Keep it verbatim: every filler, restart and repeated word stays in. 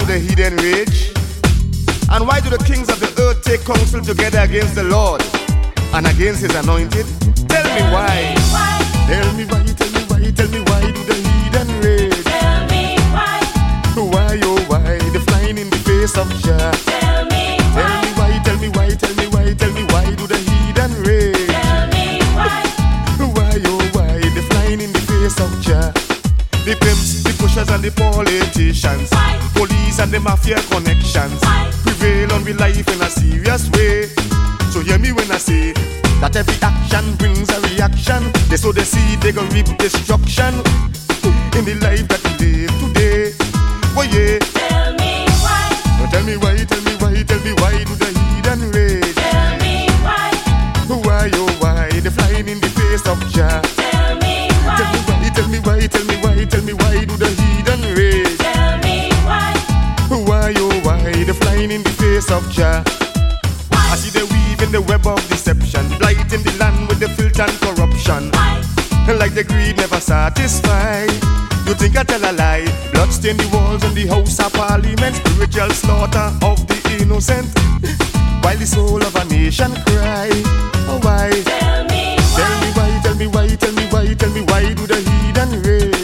the heathen rage? And why do the kings of the earth take counsel together against the Lord and against his anointed? Tell me why. Tell me why, tell me why, tell me why do the heathen rage? Tell me why. Why, oh why, the flying in the face of Jah? Tell me why. Tell me why, tell me why, tell me why, tell me why do the heathen rage? Tell me why. Why, oh why, the flying in the face of Jah? The pimps, the pushers and the politicians, Why? police and the mafia connections, Why? prevail on we life in a serious way. So hear me when I say that every action brings a reaction. They sow the seed, they gon' reap destruction in the life that we live today. Oh yeah. Tell me why. Oh, tell me why, tell me why, tell me why do the heathen rage? Tell me why. Why, oh why, the flying in the face of Jah? Tell me Tell me why. why, tell me why, tell me why, tell me why do the heathen rage? Tell me why. Why, oh why, the flying in the face of Jah? I see they weave in the web of deception, blighting the land with the filth and corruption. Why? Like the greed never satisfy. You think I tell a lie? Blood stain the walls in the house of parliament, spiritual slaughter of the innocent, while the soul of a nation cry. Oh why? Tell me Tell me why. why, tell me why, tell me why, tell me why do the heathen rage?